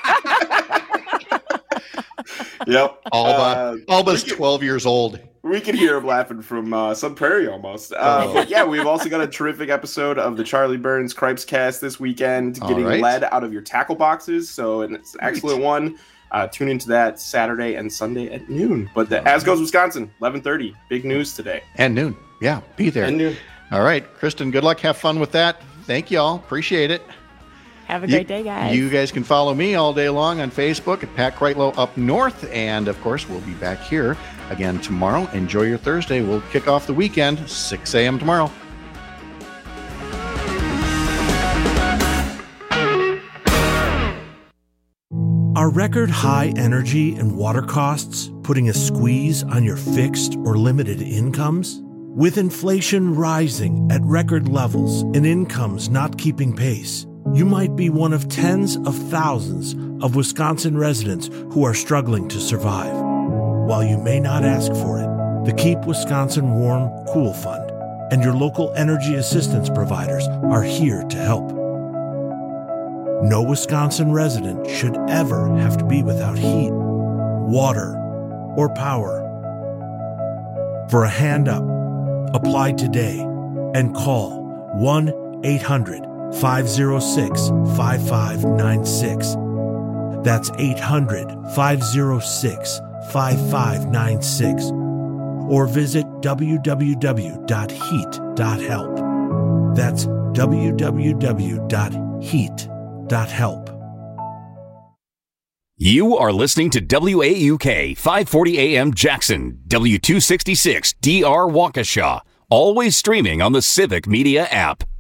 Yep. Alba's 12 years old. We can hear him laughing from Sun Prairie almost. But yeah, we've also got a terrific episode of the Charlie Burns Cripes Cast this weekend, getting lead out of your tackle boxes. So it's an excellent one. Tune into that Saturday and Sunday at noon. But As Goes Wisconsin, 11:30. Big news today. And noon. Yeah, be there. And noon. All right, Kristen, good luck. Have fun with that. Thank you all. Appreciate it. Have a great day, guys. You guys can follow me all day long on Facebook at Pat Kreitlow Up North. And, of course, we'll be back here again tomorrow. Enjoy your Thursday. We'll kick off the weekend, 6 a.m. tomorrow. Are record high energy and water costs putting a squeeze on your fixed or limited incomes? With inflation rising at record levels and incomes not keeping pace, you might be one of tens of thousands of Wisconsin residents who are struggling to survive. While you may not ask for it, the Keep Wisconsin Warm Cool Fund and your local energy assistance providers are here to help. No Wisconsin resident should ever have to be without heat, water, or power. For a hand up, apply today and call 1-800-506-5596. That's 800-506-5596. Or visit www.heat.help. That's www.heat.help. You are listening to WAUK 540 AM Jackson, W266 DR Waukesha, always streaming on the Civic Media app.